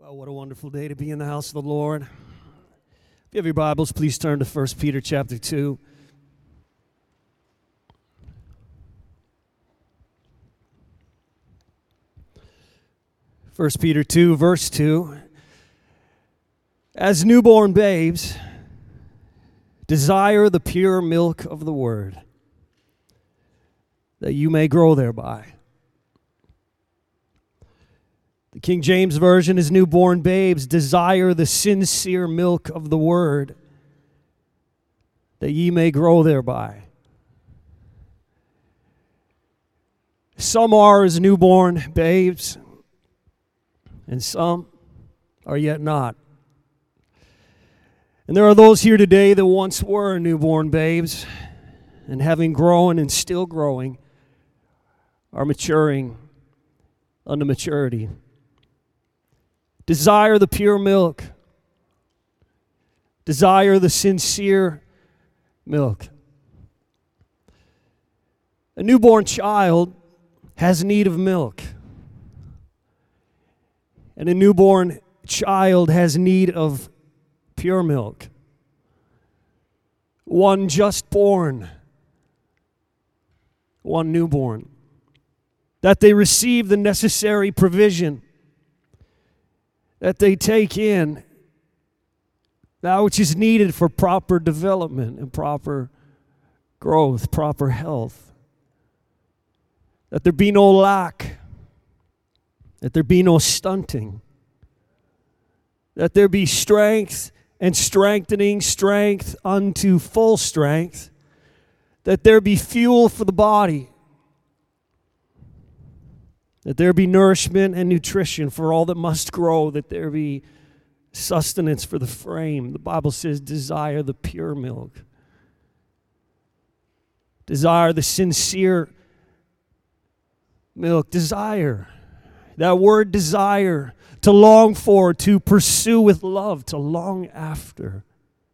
Well, what a wonderful day to be in the house of the Lord. If you have your Bibles, please turn to 1 Peter chapter 2. First Peter 2, verse 2. As newborn babes, desire the pure milk of the word, that you may grow thereby. The King James Version is newborn babes, desire the sincere milk of the word, that ye may grow thereby. Some are as newborn babes, and some are yet not. And there are those here today that once were newborn babes, and having grown and still growing, are maturing unto maturity. Desire the pure milk. Desire the sincere milk. A newborn child has need of milk. And a newborn child has need of pure milk. One just born, one newborn. That they receive the necessary provision, that they take in that which is needed for proper development and proper growth, proper health. That there be no lack, that there be no stunting, that there be strength and strengthening, strength unto full strength, that there be fuel for the body, that there be nourishment and nutrition for all that must grow, that there be sustenance for the frame. The Bible says, desire the pure milk. Desire the sincere milk. Desire. That word desire, to long for, to pursue with love, to long after.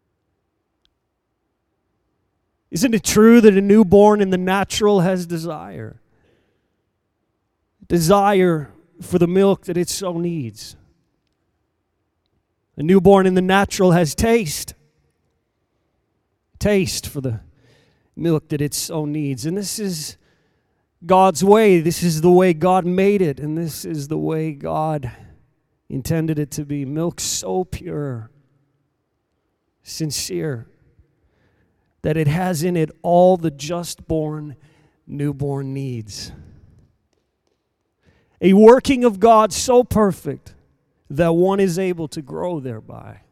Isn't it true that a newborn in the natural has desire? Desire for the milk that it so needs. A newborn in the natural has taste. Taste for the milk that it so needs. And this is God's way. This is the way God made it. And this is the way God intended it to be. Milk so pure, sincere, that it has in it all the just born newborn needs. A working of God so perfect that one is able to grow thereby.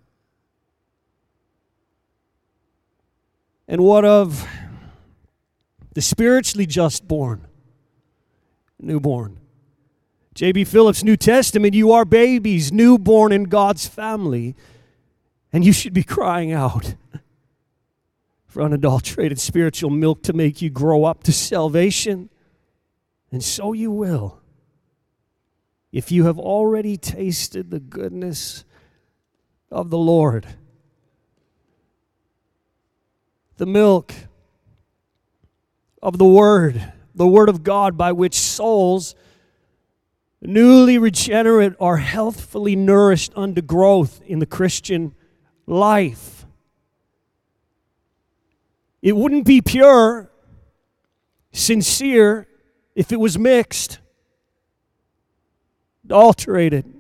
And what of the spiritually just born, newborn? J.B. Phillips' New Testament, you are babies, newborn in God's family, and you should be crying out for unadulterated spiritual milk to make you grow up to salvation, and so you will. If you have already tasted the goodness of the Lord. The milk of the Word of God, by which souls, newly regenerate, are healthfully nourished unto growth in the Christian life. It wouldn't be pure, sincere, if it was mixed, adulterated.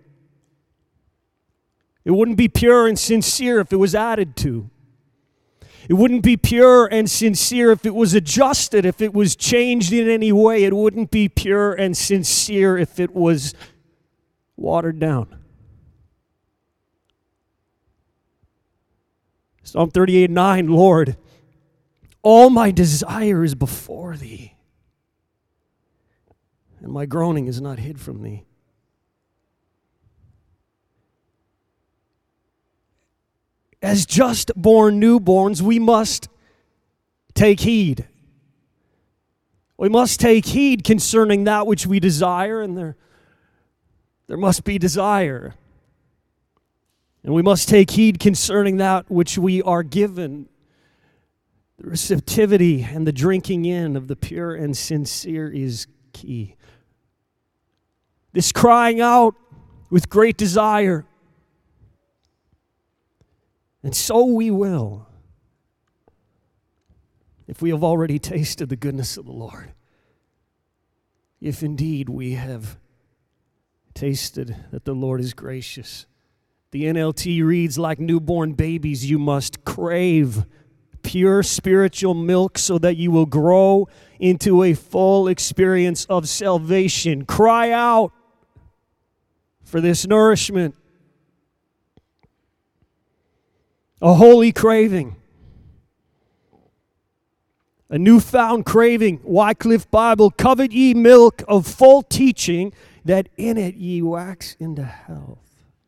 It wouldn't be pure and sincere if it was added to. It wouldn't be pure and sincere if it was adjusted, if it was changed in any way. It wouldn't be pure and sincere if it was watered down. Psalm 38:9, Lord, all my desire is before thee, and my groaning is not hid from thee. As just born newborns, we must take heed. We must take heed concerning that which we desire, and there must be desire. And we must take heed concerning that which we are given. The receptivity and the drinking in of the pure and sincere is key. This crying out with great desire. And so we will, if we have already tasted the goodness of the Lord. If indeed we have tasted that the Lord is gracious. The NLT reads, like newborn babies, you must crave pure spiritual milk so that you will grow into a full experience of salvation. Cry out for this nourishment. A holy craving. A newfound craving. Wycliffe Bible, covet ye milk of full teaching, that in it ye wax into health.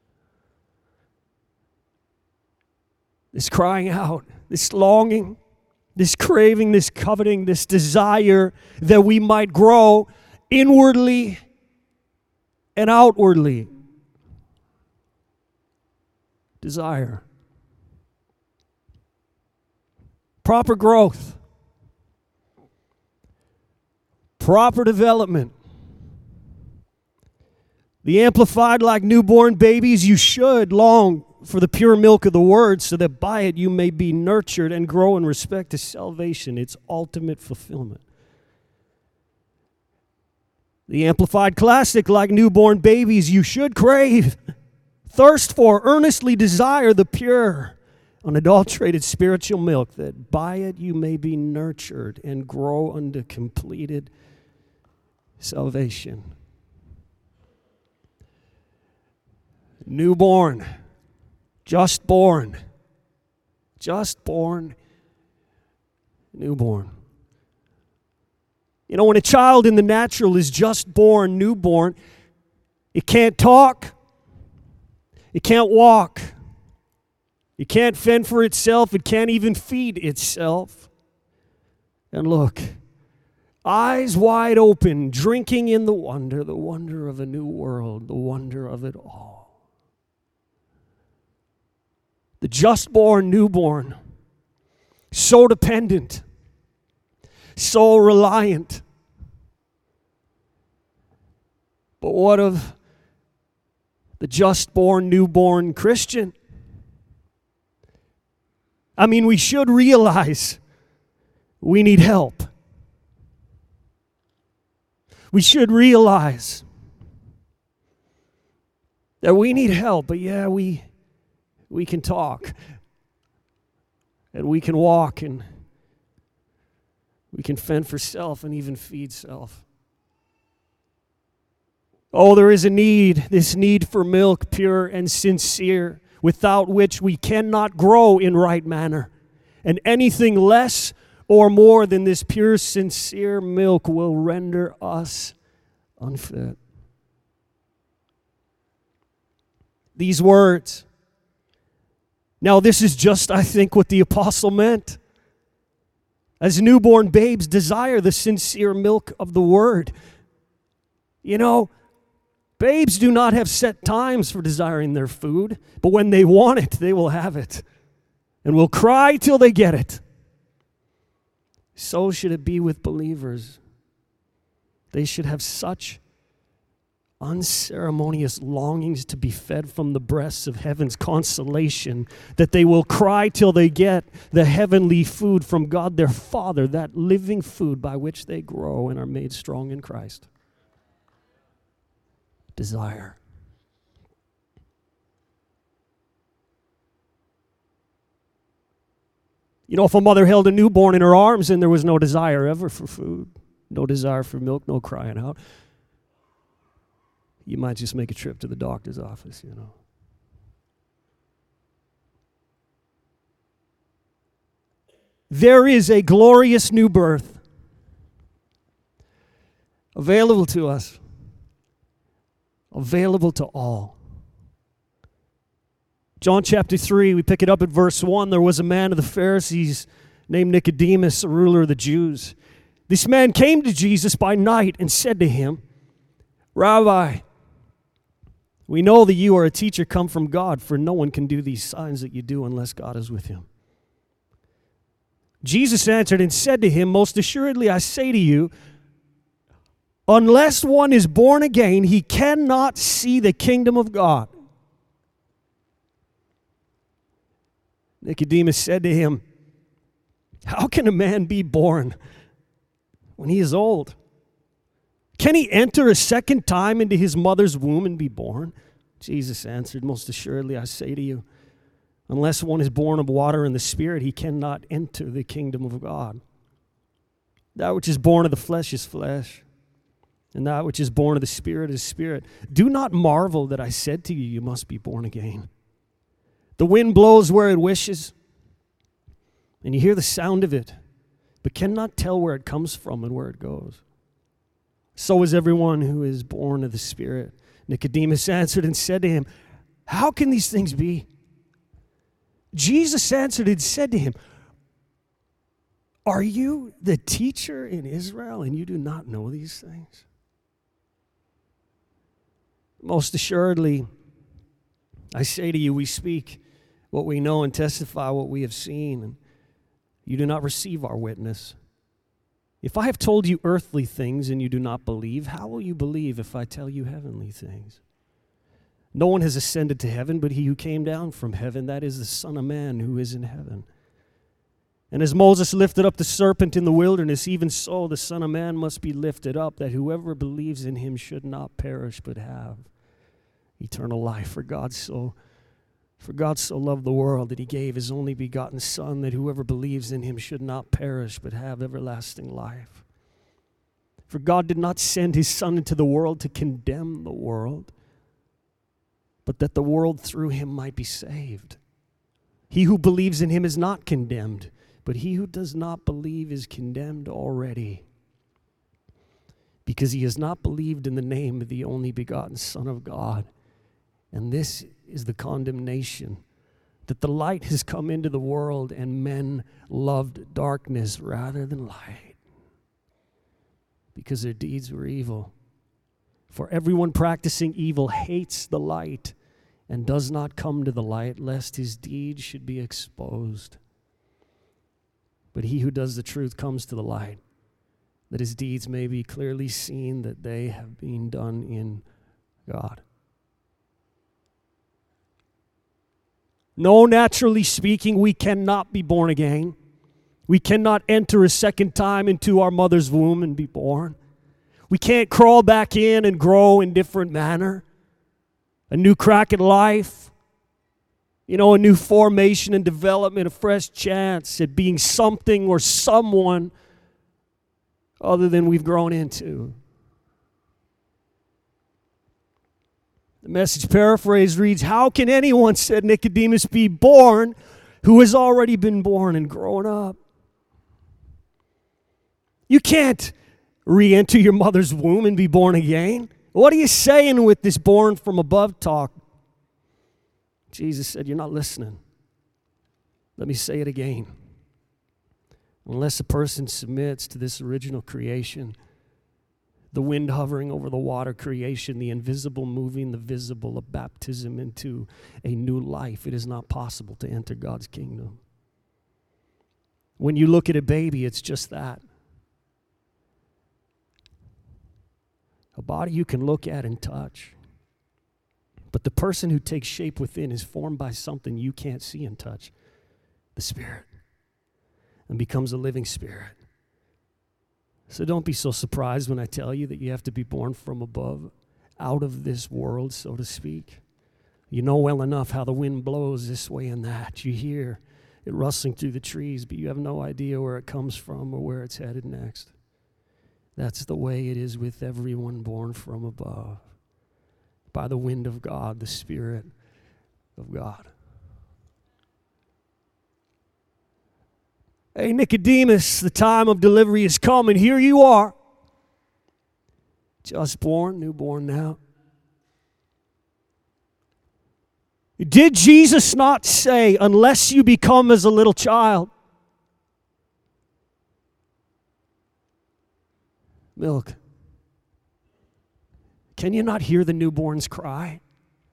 This crying out, this longing, this craving, this coveting, this desire that we might grow inwardly and outwardly. Desire. Proper growth. Proper development. The Amplified, like newborn babies, you should long for the pure milk of the Word, so that by it you may be nurtured and grow in respect to salvation, its ultimate fulfillment. The Amplified Classic, like newborn babies, you should crave, thirst for, earnestly desire the pure, unadulterated spiritual milk, that by it you may be nurtured and grow unto completed salvation. Newborn. Just born, newborn. You know, when a child in the natural is just born, newborn, it can't talk, it can't walk, it can't fend for itself, it can't even feed itself. And look, eyes wide open, drinking in the wonder of a new world, the wonder of it all. The just born newborn, so dependent, so reliant. But what of the just born newborn Christian? I mean, we should realize we need help. We should realize that we need help, but yeah, we can talk, and we can walk, and we can fend for self and even feed self. Oh, there is a need, this need for milk, pure and sincere, without which we cannot grow in right manner. And anything less or more than this pure, sincere milk will render us unfit. These words. Now, this is just, I think, what the apostle meant. As newborn babes desire the sincere milk of the word. You know, babes do not have set times for desiring their food, but when they want it, they will have it, and will cry till they get it. So should it be with believers. They should have such unceremonious longings to be fed from the breasts of heaven's consolation, that they will cry till they get the heavenly food from God their Father, that living food by which they grow and are made strong in Christ. Desire. You know, if a mother held a newborn in her arms and there was no desire ever for food, no desire for milk, no crying out, you might just make a trip to the doctor's office, you know. There is a glorious new birth available to us, available to all. John chapter 3, we pick it up at verse 1. There was a man of the Pharisees named Nicodemus, a ruler of the Jews. This man came to Jesus by night and said to him, Rabbi, we know that you are a teacher come from God, for no one can do these signs that you do unless God is with him. Jesus answered and said to him, Most assuredly I say to you, Unless one is born again, he cannot see the kingdom of God. Nicodemus said to him, how can a man be born when he is old? Can he enter a second time into his mother's womb and be born? Jesus answered, most assuredly I say to you, unless one is born of water and the Spirit, he cannot enter the kingdom of God. That which is born of the flesh is flesh, and that which is born of the Spirit is spirit. Do not marvel that I said to you, you must be born again. The wind blows where it wishes, and you hear the sound of it, but cannot tell where it comes from and where it goes. So is everyone who is born of the Spirit. Nicodemus answered and said to him, how can these things be? Jesus answered and said to him, are you the teacher in Israel and you do not know these things? Most assuredly, I say to you, we speak what we know and testify what we have seen, and you do not receive our witness. If I have told you earthly things and you do not believe, how will you believe if I tell you heavenly things? No one has ascended to heaven but he who came down from heaven, that is the Son of Man who is in heaven. And as Moses lifted up the serpent in the wilderness, even so the Son of Man must be lifted up, that whoever believes in him should not perish but have eternal life. For God so loved the world that he gave his only begotten Son, that whoever believes in him should not perish but have everlasting life. For God did not send his Son into the world to condemn the world, but that the world through him might be saved. He who believes in him is not condemned, but he who does not believe is condemned already, because he has not believed in the name of the only begotten Son of God. And this is the condemnation, that the light has come into the world, and men loved darkness rather than light, because their deeds were evil. For everyone practicing evil hates the light and does not come to the light, lest his deeds should be exposed. But he who does the truth comes to the light, that his deeds may be clearly seen that they have been done in God. No, naturally speaking, we cannot be born again. We cannot enter a second time into our mother's womb and be born. We can't crawl back in and grow in different manner. A new crack at life. A new formation and development, a fresh chance at being something or someone other than we've grown into. The Message paraphrase reads, how can anyone, said Nicodemus, be born who has already been born and grown up? You can't re-enter your mother's womb and be born again. What are you saying with this born from above talk? Jesus said, you're not listening. Let me say it again. Unless a person submits to this original creation, the wind hovering over the water creation, the invisible moving the visible, a baptism into a new life, it is not possible to enter God's kingdom. When you look at a baby, it's just that. A body you can look at and touch. But the person who takes shape within is formed by something you can't see and touch, the Spirit, and becomes a living spirit. So don't be so surprised when I tell you that you have to be born from above, out of this world, so to speak. You know well enough how the wind blows this way and that. You hear it rustling through the trees, but you have no idea where it comes from or where it's headed next. That's the way it is with everyone born from above, by the wind of God, the Spirit of God. Hey, Nicodemus, the time of delivery has come, and here you are. Just born, newborn now. Did Jesus not say, unless you become as a little child? Milk. Can you not hear the newborn's cry?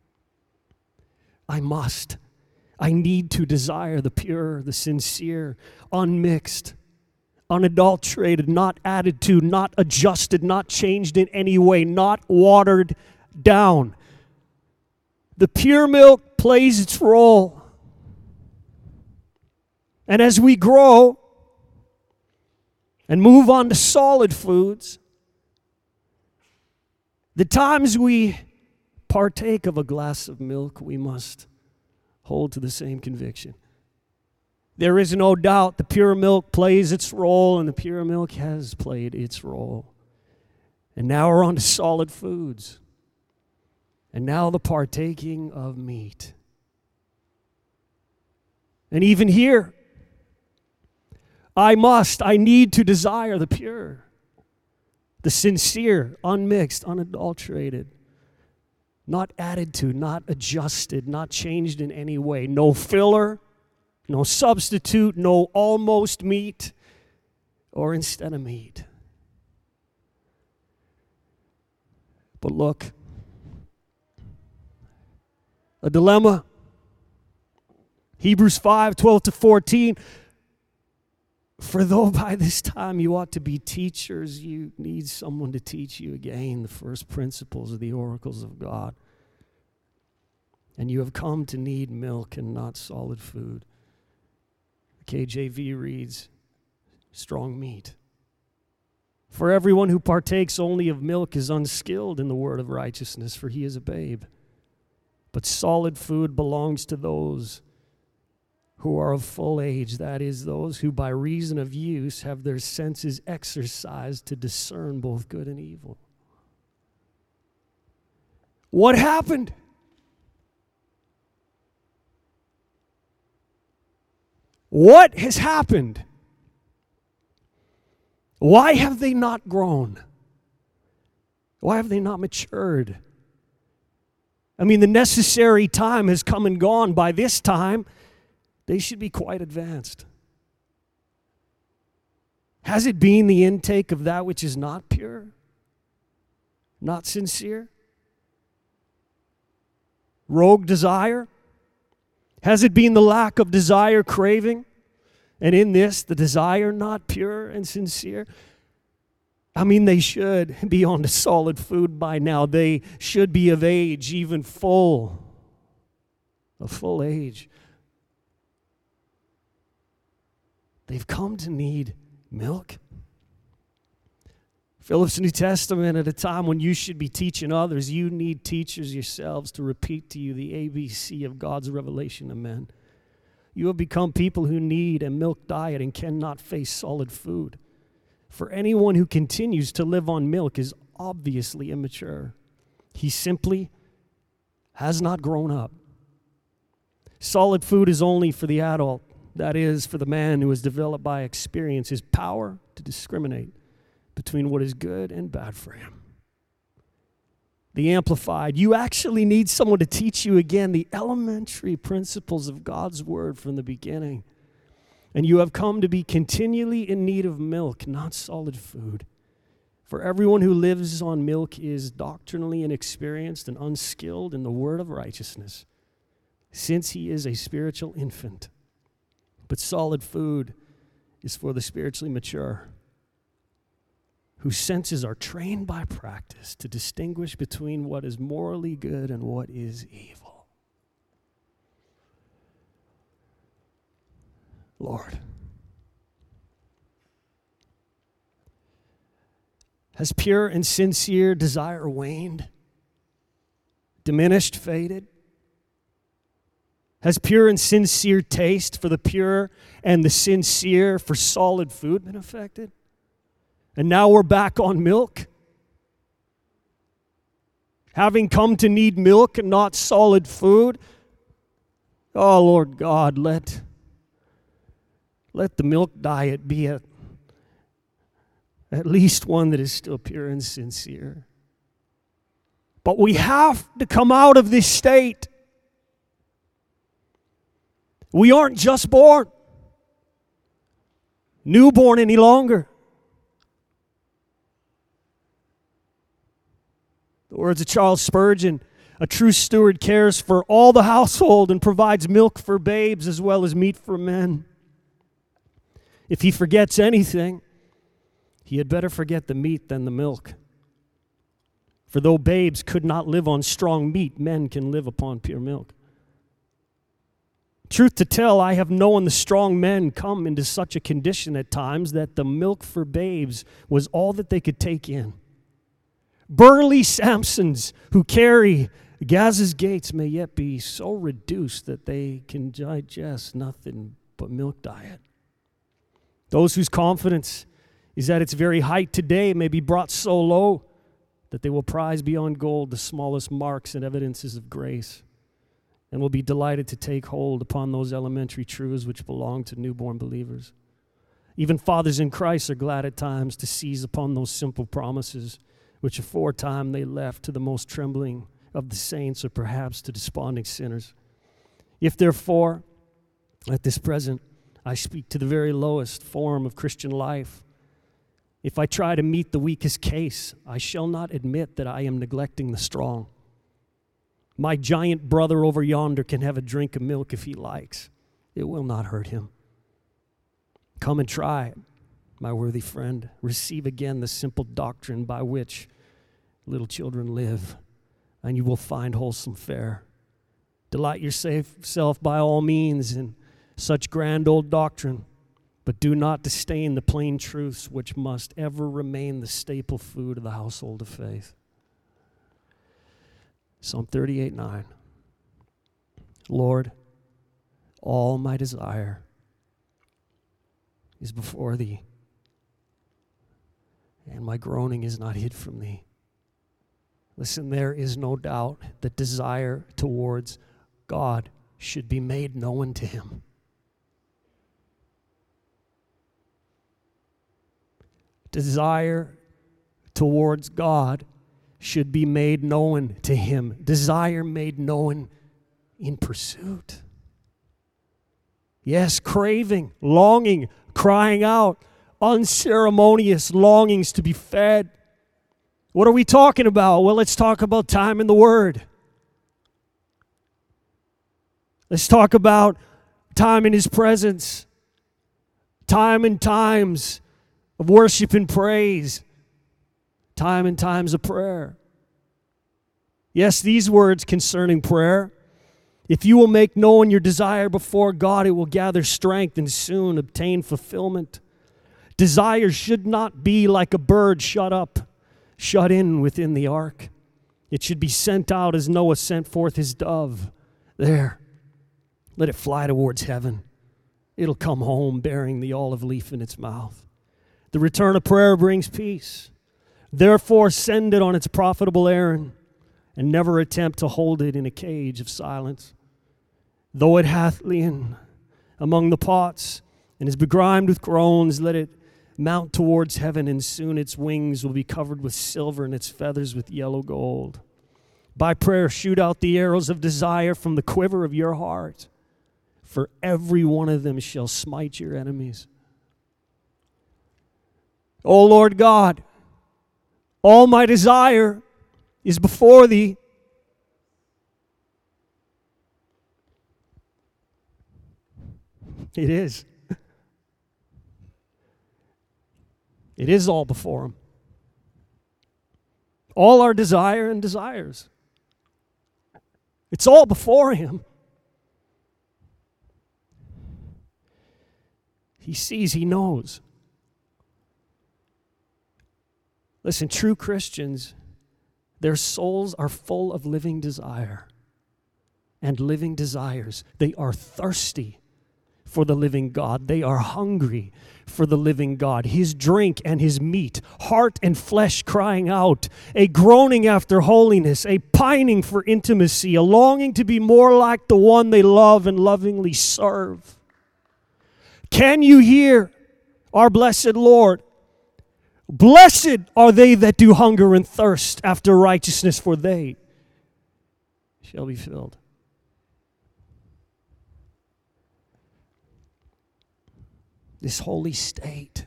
I must. I need to desire the pure, the sincere, unmixed, unadulterated, not added to, not adjusted, not changed in any way, not watered down. The pure milk plays its role. And as we grow and move on to solid foods, the times we partake of a glass of milk, we must hold to the same conviction. There is no doubt the pure milk plays its role, and the pure milk has played its role. And now we're on to solid foods. And now the partaking of meat. And even here, I need to desire the pure, the sincere, unmixed, unadulterated, not added to, not adjusted, not changed in any way. No filler, no substitute, no almost meat, or instead of meat. But look, a dilemma. Hebrews 5:12-14. For though by this time you ought to be teachers, you need someone to teach you again the first principles of the oracles of God. And you have come to need milk and not solid food. The KJV reads, strong meat. For everyone who partakes only of milk is unskilled in the word of righteousness, for he is a babe. But solid food belongs to those who are of full age, that is, those who by reason of use have their senses exercised to discern both good and evil. What happened? What has happened? Why have they not grown? Why have they not matured? I mean, the necessary time has come and gone. By this time, they should be quite advanced. Has it been the intake of that which is not pure? Not sincere? Rogue desire? Has it been the lack of desire, craving? And in this, the desire not pure and sincere? I mean, they should be on to solid food by now. They should be of age, even of full age. They've come to need milk. Philip's New Testament, at a time when you should be teaching others, you need teachers yourselves to repeat to you the ABC of God's revelation to men. You have become people who need a milk diet and cannot face solid food. For anyone who continues to live on milk is obviously immature. He simply has not grown up. Solid food is only for the adult. That is, for the man who has developed by experience his power to discriminate between what is good and bad for him. The Amplified, you actually need someone to teach you again the elementary principles of God's word from the beginning. And you have come to be continually in need of milk, not solid food. For everyone who lives on milk is doctrinally inexperienced and unskilled in the word of righteousness, since he is a spiritual infant. But solid food is for the spiritually mature, whose senses are trained by practice to distinguish between what is morally good and what is evil. Lord, has pure and sincere desire waned, diminished, faded? Has pure and sincere taste for the pure and the sincere for solid food been affected? And now we're back on milk? Having come to need milk and not solid food? Oh, Lord God, let the milk diet be at least one that is still pure and sincere. But we have to come out of this state. We aren't just born, newborn any longer. The words of Charles Spurgeon, a true steward cares for all the household and provides milk for babes as well as meat for men. If he forgets anything, he had better forget the meat than the milk. For though babes could not live on strong meat, men can live upon pure milk. Truth to tell, I have known the strong men come into such a condition at times that the milk for babes was all that they could take in. Burly Samsons who carry Gaz's gates may yet be so reduced that they can digest nothing but milk diet. Those whose confidence is at its very height today may be brought so low that they will prize beyond gold the smallest marks and evidences of grace, and will be delighted to take hold upon those elementary truths which belong to newborn believers. Even fathers in Christ are glad at times to seize upon those simple promises which aforetime they left to the most trembling of the saints, or perhaps to desponding sinners. If therefore, at this present, I speak to the very lowest form of Christian life, if I try to meet the weakest case, I shall not admit that I am neglecting the strong. My giant brother over yonder can have a drink of milk if he likes. It will not hurt him. Come and try it, my worthy friend. Receive again the simple doctrine by which little children live, and you will find wholesome fare. Delight yourself by all means in such grand old doctrine, but do not disdain the plain truths which must ever remain the staple food of the household of faith. Psalm 38:9. Lord, all my desire is before thee, and my groaning is not hid from thee. Listen, there is no doubt that desire towards God should be made known to him. Desire towards God should be made known to him. Desire made known in pursuit. Yes, craving, longing, crying out, unceremonious longings to be fed. What are we talking about? Well, let's talk about time in the Word. Let's talk about time in His presence. Time and times of worship and praise. Time and times of prayer. Yes, these words concerning prayer. If you will make known your desire before God, it will gather strength and soon obtain fulfillment. Desire should not be like a bird shut in within the ark. It should be sent out as Noah sent forth his dove. There, let it fly towards heaven. It'll come home bearing the olive leaf in its mouth. The return of prayer brings peace. Therefore, send it on its profitable errand, and never attempt to hold it in a cage of silence. Though it hath lien among the pots, and is begrimed with groans, let it mount towards heaven, and soon its wings will be covered with silver, and its feathers with yellow gold. By prayer, shoot out the arrows of desire from the quiver of your heart, for every one of them shall smite your enemies. O Lord God, all my desire is before thee. It is. It is all before him. All our desire and desires. It's all before him. He sees, he knows. Listen, true Christians, their souls are full of living desire and living desires. They are thirsty for the living God. They are hungry for the living God. His drink and his meat, heart and flesh crying out, a groaning after holiness, a pining for intimacy, a longing to be more like the one they love and lovingly serve. Can you hear our blessed Lord? Blessed are they that do hunger and thirst after righteousness, for they shall be filled. This holy state,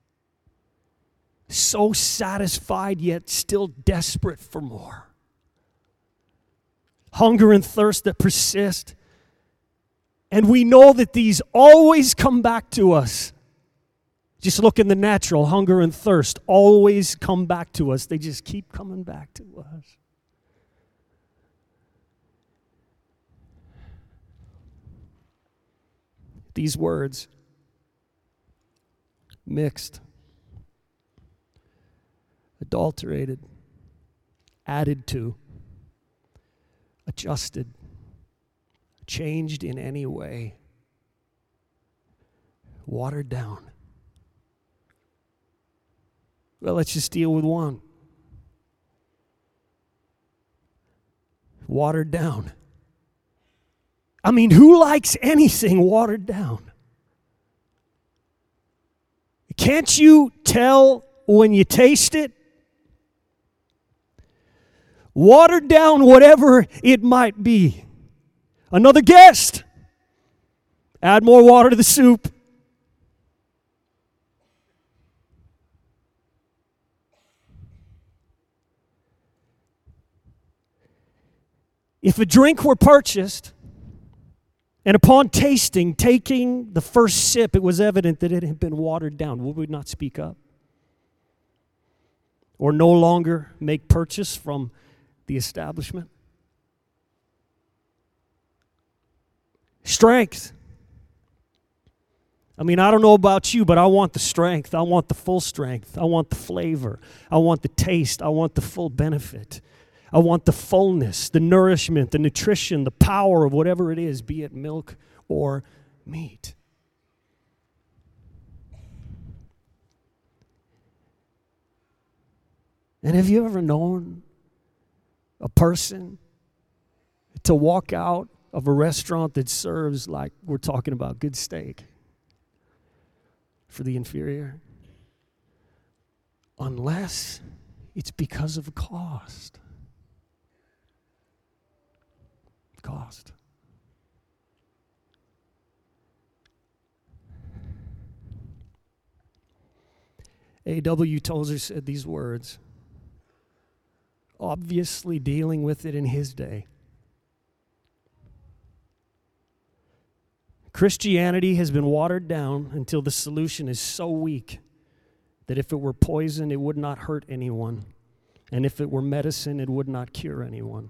so satisfied yet still desperate for more. Hunger and thirst that persist. And we know that these always come back to us. Just look in the natural, hunger and thirst always come back to us. They just keep coming back to us. These words, mixed, adulterated, added to, adjusted, changed in any way, watered down. Well, let's just deal with one. Watered down. I mean, who likes anything watered down? Can't you tell when you taste it? Watered down, whatever it might be. Another guest. Add more water to the soup. If a drink were purchased, and upon tasting, taking the first sip, it was evident that it had been watered down, would we not speak up? Or no longer make purchase from the establishment? Strength. I mean, I don't know about you, but I want the strength. I want the full strength. I want the flavor. I want the taste. I want the full benefit. I want the fullness, the nourishment, the nutrition, the power of whatever it is, be it milk or meat. And have you ever known a person to walk out of a restaurant that serves, like we're talking about, good steak for the inferior? Unless it's because of cost. Cost. A.W. Tozer said these words, obviously dealing with it in his day. Christianity has been watered down until the solution is so weak that if it were poison, it would not hurt anyone. And if it were medicine, it would not cure anyone.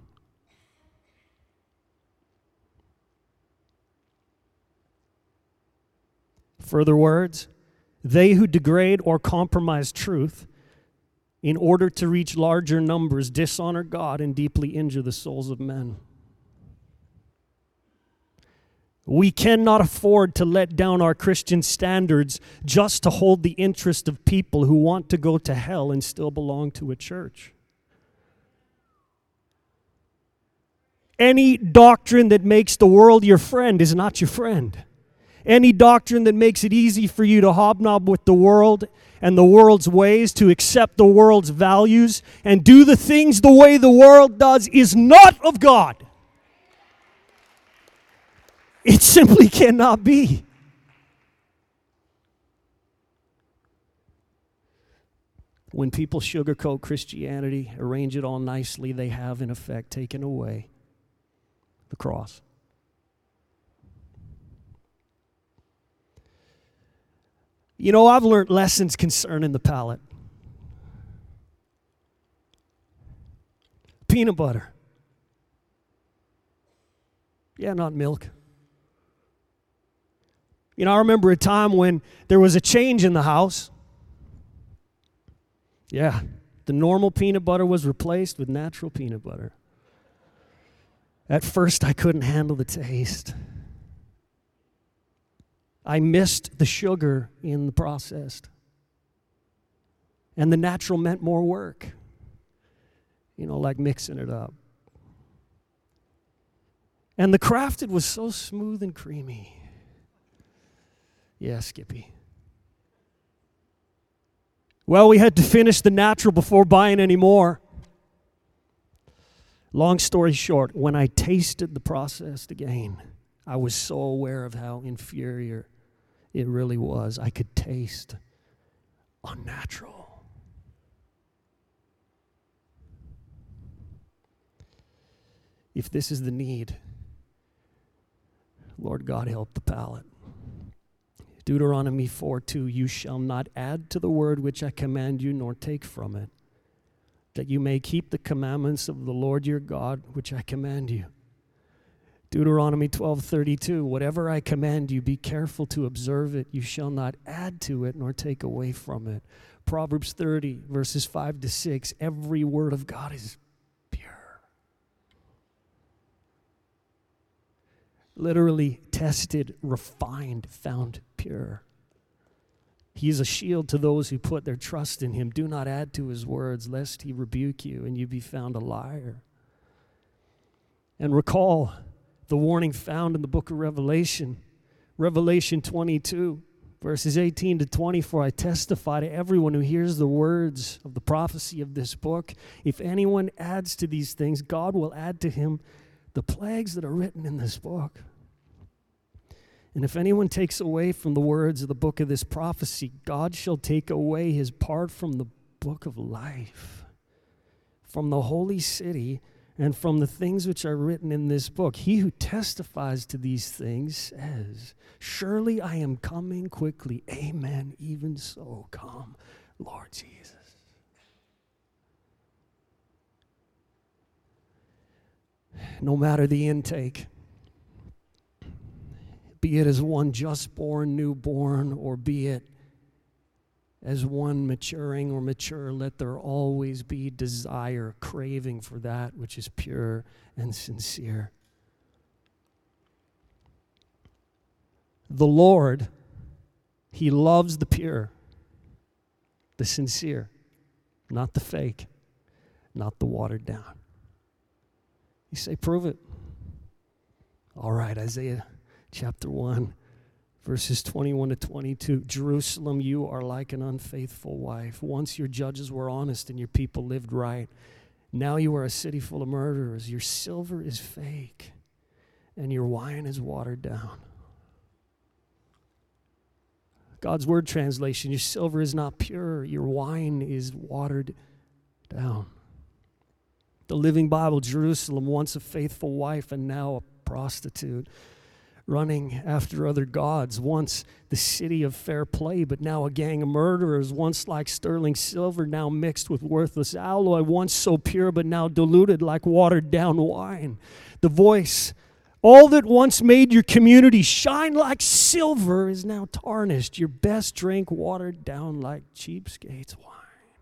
Further words, they who degrade or compromise truth in order to reach larger numbers dishonor God and deeply injure the souls of men. We cannot afford to let down our Christian standards just to hold the interest of people who want to go to hell and still belong to a church. Any doctrine that makes the world your friend is not your friend. Any doctrine that makes it easy for you to hobnob with the world and the world's ways, to accept the world's values and do the things the way the world does, is not of God. It simply cannot be. When people sugarcoat Christianity, arrange it all nicely, they have in effect taken away the cross. You know, I've learned lessons concerning the palate. Peanut butter. Yeah, not milk. You know, I remember a time when there was a change in the house. Yeah, the normal peanut butter was replaced with natural peanut butter. At first, I couldn't handle the taste. I missed the sugar in the processed. And the natural meant more work. You know, like mixing it up. And the crafted was so smooth and creamy. Yeah, Skippy. Well, we had to finish the natural before buying any more. Long story short, when I tasted the processed again, I was so aware of how inferior it really was. I could taste unnatural. If this is the need, Lord God, help the palate Deuteronomy 4:2, you shall not add to the word which I command you, nor take from it, that you may keep the commandments of the Lord your God, which I command you. Deuteronomy 12:32, whatever I command you, be careful to observe it. You shall not add to it, nor take away from it. Proverbs 30, verses 5-6, every word of God is pure. Literally tested, refined, found pure. He is a shield to those who put their trust in him. Do not add to his words, lest he rebuke you and you be found a liar. And recall the warning found in the book of Revelation. Revelation 22, verses 18-24, I testify to everyone who hears the words of the prophecy of this book. If anyone adds to these things, God will add to him the plagues that are written in this book. And if anyone takes away from the words of the book of this prophecy, God shall take away his part from the book of life, from the holy city, and from the things which are written in this book. He who testifies to these things says, surely I am coming quickly. Amen. Even so, come, Lord Jesus. No matter the intake, be it as one just born, newborn, or be it as one maturing or mature, let there always be desire, craving for that which is pure and sincere. The Lord, he loves the pure, the sincere, not the fake, not the watered down. You say, prove it. All right, Isaiah chapter 1, verses 21-22. Jerusalem, you are like an unfaithful wife. Once your judges were honest and your people lived right. Now you are a city full of murderers. Your silver is fake and your wine is watered down. God's word translation, your silver is not pure, your wine is watered down. The Living Bible, Jerusalem, once a faithful wife and now a prostitute, running after other gods. Once the city of fair play, but now a gang of murderers. Once like sterling silver, now mixed with worthless alloy. Once so pure, but now diluted like watered down wine. The voice, all that once made your community shine like silver, is now tarnished. Your best drink watered down like cheapskates wine.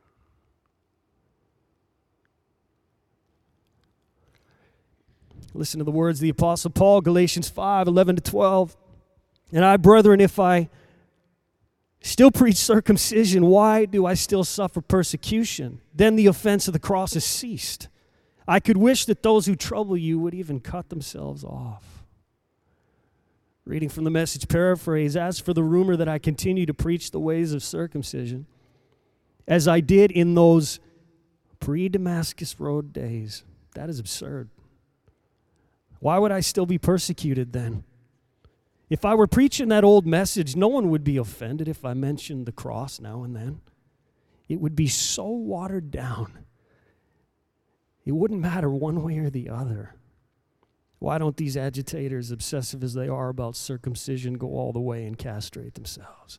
Listen to the words of the Apostle Paul, Galatians 5:11-12. And I, brethren, if I still preach circumcision, why do I still suffer persecution? Then the offense of the cross has ceased. I could wish that those who trouble you would even cut themselves off. Reading from the Message paraphrase, as for the rumor that I continue to preach the ways of circumcision, as I did in those pre-Damascus Road days, that is absurd. Why would I still be persecuted then? If I were preaching that old message, no one would be offended if I mentioned the cross now and then. It would be so watered down. It wouldn't matter one way or the other. Why don't these agitators, obsessive as they are about circumcision, go all the way and castrate themselves?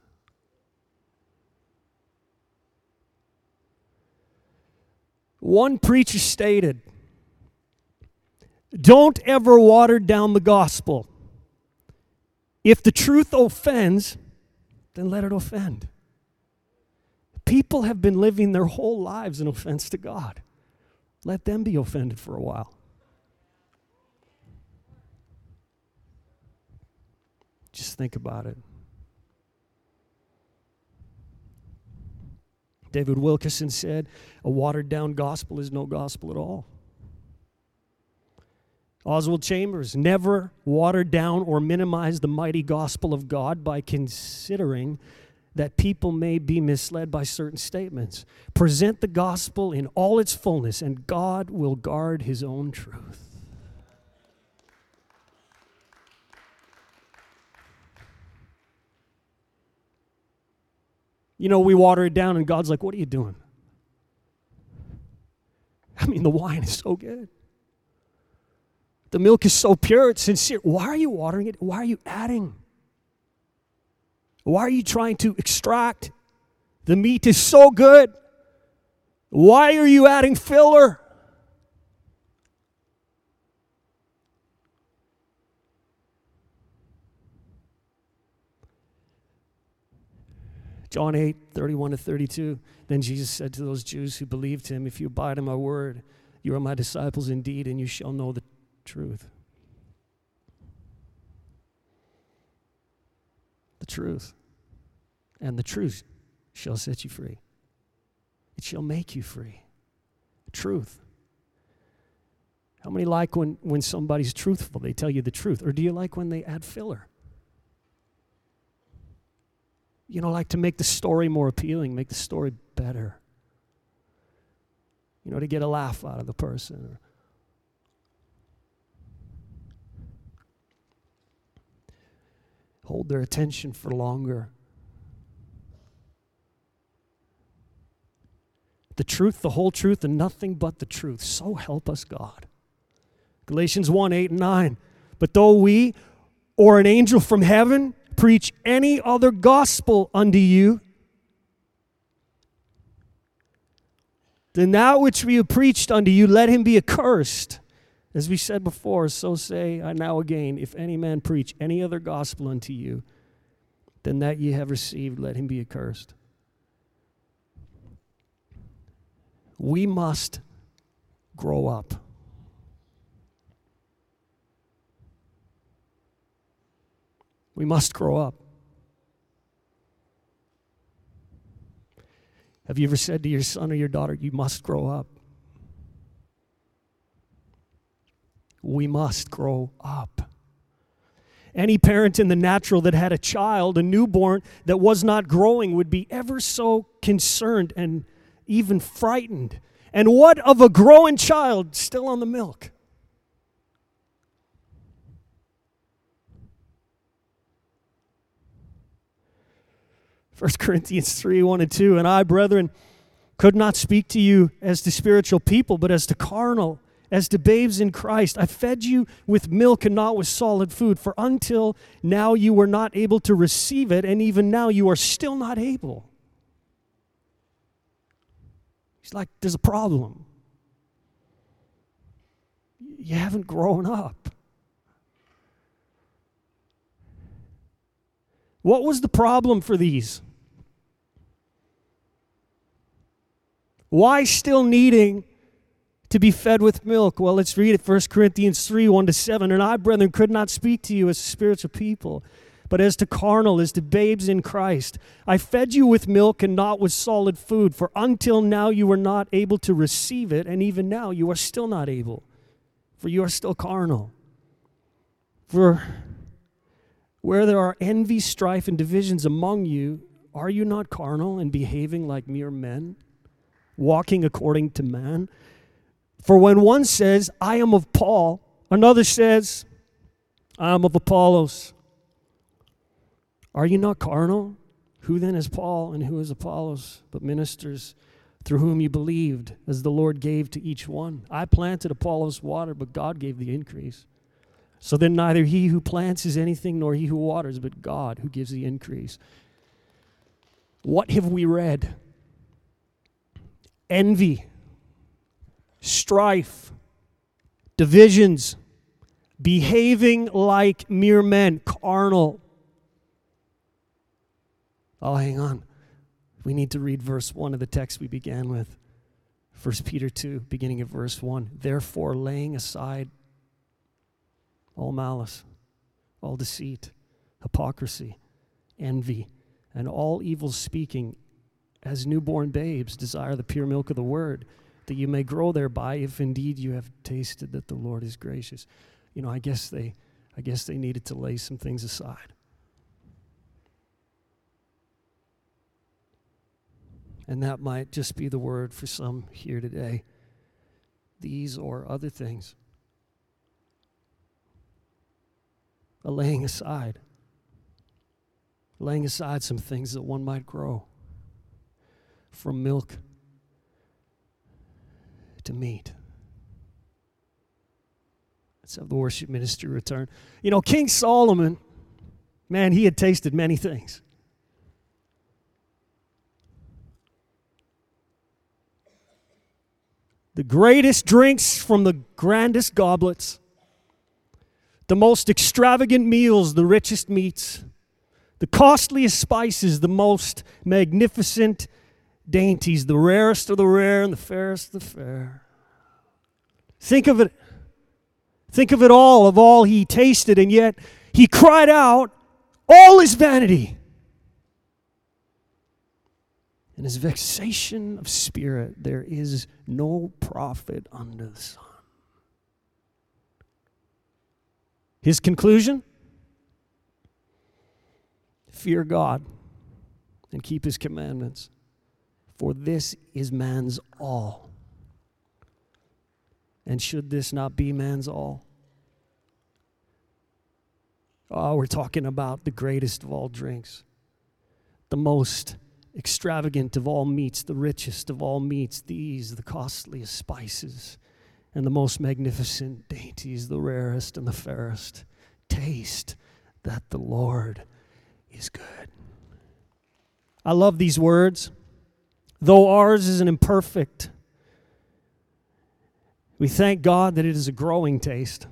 One preacher stated, don't ever water down the gospel. If the truth offends, then let it offend. People have been living their whole lives in offense to God. Let them be offended for a while. Just think about it. David Wilkerson said, a watered down gospel is no gospel at all. Oswald Chambers, never water down or minimize the mighty gospel of God by considering that people may be misled by certain statements. Present the gospel in all its fullness, and God will guard his own truth. You know, we water it down, and God's like, what are you doing? I mean, the wine is so good. The milk is so pure, it's sincere. Why are you watering it? Why are you adding? Why are you trying to extract? The meat is so good. Why are you adding filler? John 8:31-32. Then Jesus said to those Jews who believed him, if you abide in my word, you are my disciples indeed, and you shall know the truth. The truth. And the truth shall set you free. It shall make you free. Truth. How many like when somebody's truthful, they tell you the truth? Or do you like when they add filler? You know, like to make the story more appealing, make the story better. You know, to get a laugh out of the person. Hold their attention for longer. The truth, the whole truth, and nothing but the truth. So help us God. Galatians 1:8-9. But though we or an angel from heaven preach any other gospel unto you than that which we have preached unto you, let him be accursed. As we said before, so say I now again, if any man preach any other gospel unto you than that ye have received, let him be accursed. We must grow up. We must grow up. Have you ever said to your son or your daughter, you must grow up? We must grow up. Any parent in the natural that had a child, a newborn, that was not growing would be ever so concerned and even frightened. And what of a growing child still on the milk? 1 Corinthians 3:1-2, and I, brethren, could not speak to you as to spiritual people, but as to carnal, as to babes in Christ. I fed you with milk and not with solid food, for until now you were not able to receive it, and even now you are still not able. He's like, there's a problem. You haven't grown up. What was the problem for these? Why still needing to be fed with milk? Well, let's read it. 1 Corinthians 3:1-7. And I, brethren, could not speak to you as spiritual people, but as to carnal, as to babes in Christ. I fed you with milk and not with solid food, for until now you were not able to receive it, and even now you are still not able, for you are still carnal. For where there are envy, strife, and divisions among you, are you not carnal and behaving like mere men, walking according to man? For when one says, I am of Paul, another says, I am of Apollos. Are you not carnal? Who then is Paul and who is Apollos, but ministers through whom you believed, as the Lord gave to each one? I planted, Apollos watered, but God gave the increase. So then neither he who plants is anything, nor he who waters, but God who gives the increase. What have we read? Envy, strife, divisions, behaving like mere men, carnal. Oh, hang on. We need to read verse 1 of the text we began with. 1 Peter 2, beginning of verse 1. Therefore, laying aside all malice, all deceit, hypocrisy, envy, and all evil speaking, as newborn babes desire the pure milk of the word, that you may grow thereby, if indeed you have tasted that the Lord is gracious. You know, I guess they needed to lay some things aside. And that might just be the word for some here today. These or other things. A laying aside some things that one might grow from milk to meat. Let's have the worship ministry return. You know, King Solomon, man, he had tasted many things. The greatest drinks from the grandest goblets. The most extravagant meals, the richest meats. The costliest spices, the most magnificent dainties. The rarest of the rare and the fairest of the fair. Think of it. Think of it all, of all he tasted, and yet he cried out, all is vanity. In his vexation of spirit, there is no profit under the sun. His conclusion? Fear God and keep his commandments, for this is man's all. And should this not be man's all? Oh, we're talking about the greatest of all drinks, the most extravagant of all meats, the richest of all meats, these, the costliest spices, and the most magnificent dainties, the rarest and the fairest. Taste that the Lord is good. I love these words. Though ours is an imperfect, we thank God that it is a growing taste.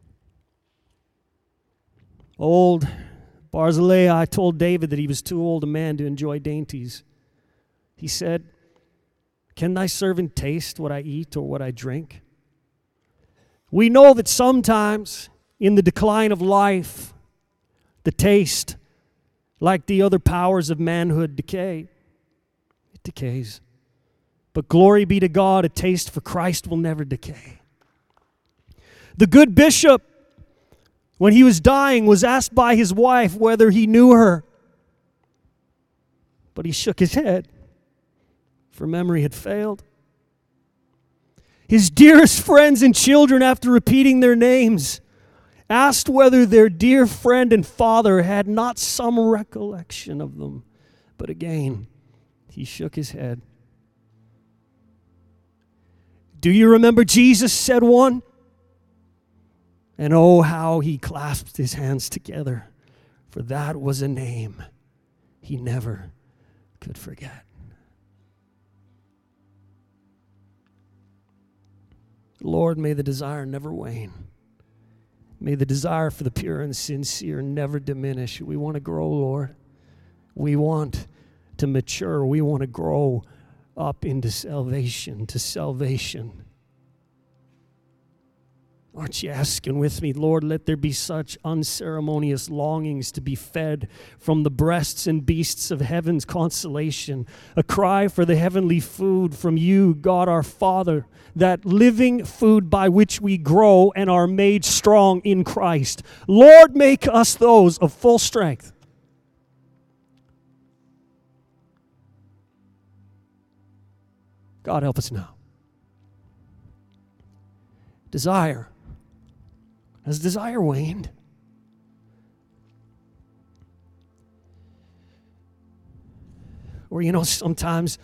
Old Barzillai told David that he was too old a man to enjoy dainties. He said, can thy servant taste what I eat or what I drink? We know that sometimes in the decline of life, the taste, like the other powers of manhood, decay. It decays. But glory be to God, a taste for Christ will never decay. The good bishop, when he was dying, was asked by his wife whether he knew her. But he shook his head, for memory had failed. His dearest friends and children, after repeating their names, asked whether their dear friend and father had not some recollection of them. But again, he shook his head. Do you remember Jesus, said one? And oh, how he clasped his hands together, for that was a name he never could forget. Lord, may the desire never wane. May the desire for the pure and sincere never diminish. We want to grow, Lord. We want to mature. We want to grow up into salvation, to salvation. Aren't you asking with me, Lord, let there be such unceremonious longings to be fed from the breasts and beasts of heaven's consolation, a cry for the heavenly food from you, God our Father, that living food by which we grow and are made strong in Christ. Lord, make us those of full strength. God, help us now. Desire. Has desire waned? Or, sometimes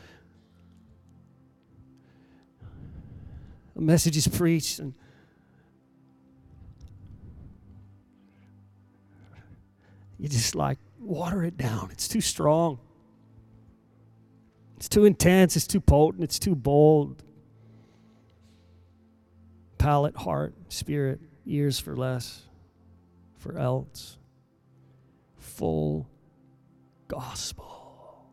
a message is preached and you just water it down. It's too strong. It's too intense. It's too potent. It's too bold. Palate, heart, spirit, ears for less, for else. Full gospel.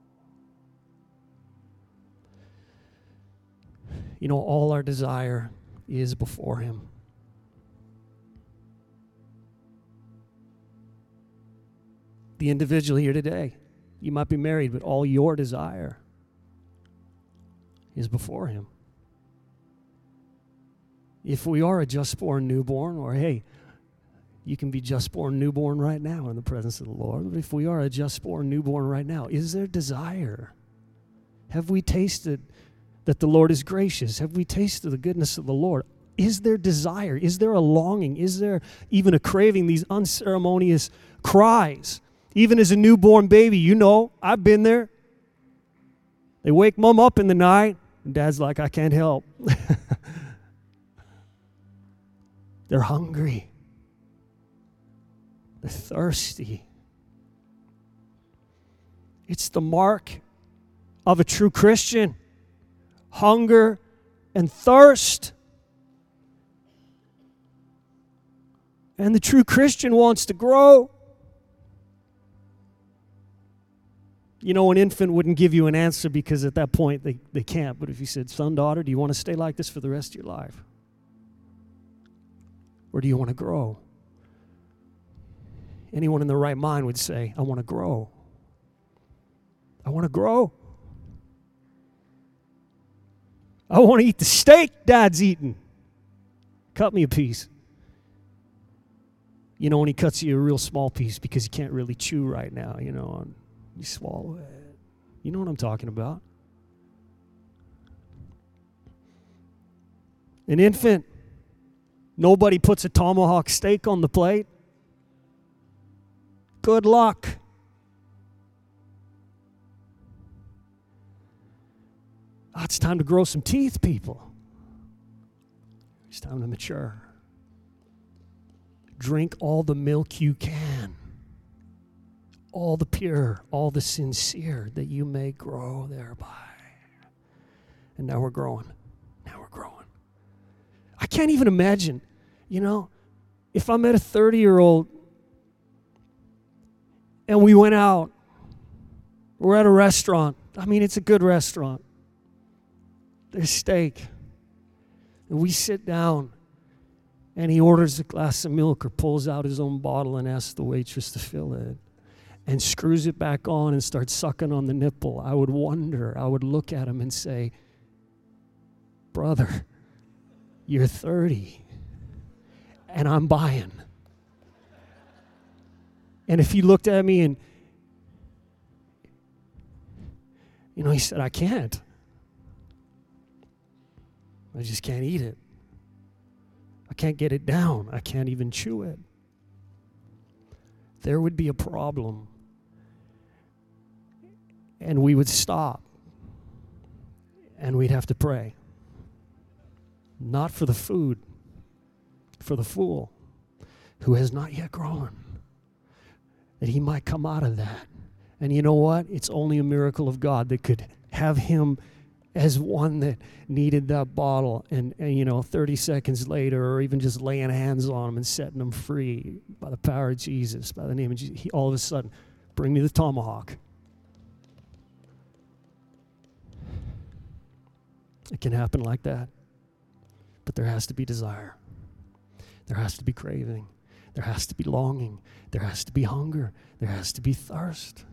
All our desire is before him. The individual here today, you might be married, but all your desire is before him. If we are a just-born newborn, or hey, you can be just-born newborn right now in the presence of the Lord. But if we are a just-born newborn right now, is there desire? Have we tasted that the Lord is gracious? Have we tasted the goodness of the Lord? Is there desire? Is there a longing? Is there even a craving? These unceremonious cries. Even as a newborn baby, I've been there. They wake mom up in the night, and dad's like, I can't help. They're hungry. They're thirsty. It's the mark of a true Christian. Hunger and thirst. And the true Christian wants to grow. You know, an infant wouldn't give you an answer because at that point they can't. But if you said, son, daughter, do you want to stay like this for the rest of your life? Or do you want to grow? Anyone in their right mind would say, I want to grow. I want to grow. I want to eat the steak Dad's eating. Cut me a piece. You know, when he cuts you a real small piece because you can't really chew right now, you know, and you swallow it. You know what I'm talking about. An infant, nobody puts a tomahawk steak on the plate. Good luck. Oh, it's time to grow some teeth, people. It's time to mature. Drink all the milk you can. All the pure, all the sincere, that you may grow thereby. And now we're growing. Now we're growing. I can't even imagine, you know, if I met a 30-year-old and we went out, we're at a restaurant. I mean, it's a good restaurant. There's steak. And we sit down and he orders a glass of milk or pulls out his own bottle and asks the waitress to fill it and screws it back on and starts sucking on the nipple. I would wonder, I would look at him and say, brother, you're 30 and I'm buying. And if he looked at me and, you know, he said, I can't. I just can't eat it. I can't get it down. I can't even chew it. There would be a problem. And we would stop. And we'd have to pray. Not for the food, for the fool who has not yet grown. That he might come out of that. And you know what? It's only a miracle of God that could have him as one that needed that bottle and you know, 30 seconds later, or even just laying hands on him and setting him free by the power of Jesus, by the name of Jesus, he all of a sudden, bring me the tomahawk. It can happen like that. But there has to be desire. There has to be craving. There has to be longing. There has to be hunger. There has to be thirst.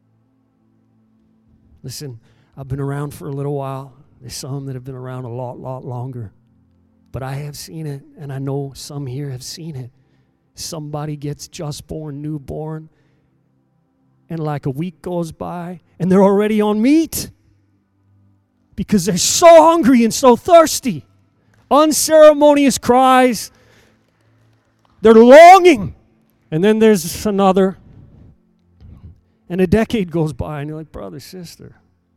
Listen, I've been around for a little while. There's some that have been around a lot longer. But I have seen it, and I know some here have seen it. Somebody gets just born, newborn, and like a week goes by, and they're already on meat because they're so hungry and so thirsty. Unceremonious cries. They're longing. And then there's another. And a decade goes by, and you're like, brother, sister.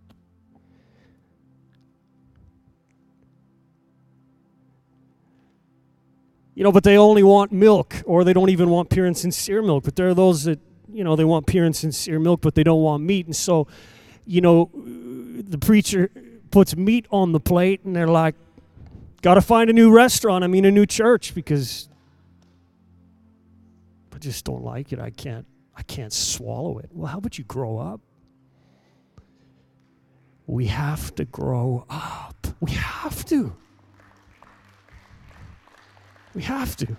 You know, but they only want milk, or they don't even want pure and sincere milk. But there are those that, you know, they want pure and sincere milk, but they don't want meat. And so, you know, the preacher puts meat on the plate, and they're like, got to find a new restaurant, a new church, because I just don't like it. I can't swallow it. Well, how about you grow up? We have to grow up. We have to. We have to.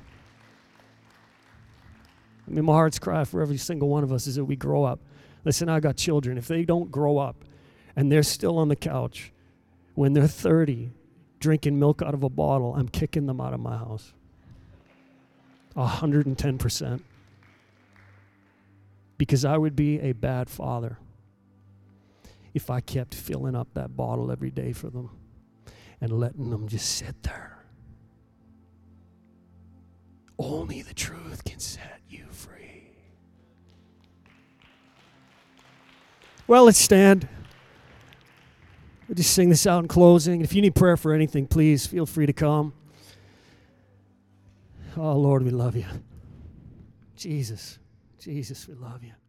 My heart's cry for every single one of us is that we grow up. Listen, I got children. If they don't grow up and they're still on the couch when they're 30 drinking milk out of a bottle, I'm kicking them out of my house. 110%. Because I would be a bad father if I kept filling up that bottle every day for them and letting them just sit there. Only the truth can set you free. Well, let's stand. We'll just sing this out in closing. If you need prayer for anything, please feel free to come. Oh, Lord, we love you. Jesus, we love you.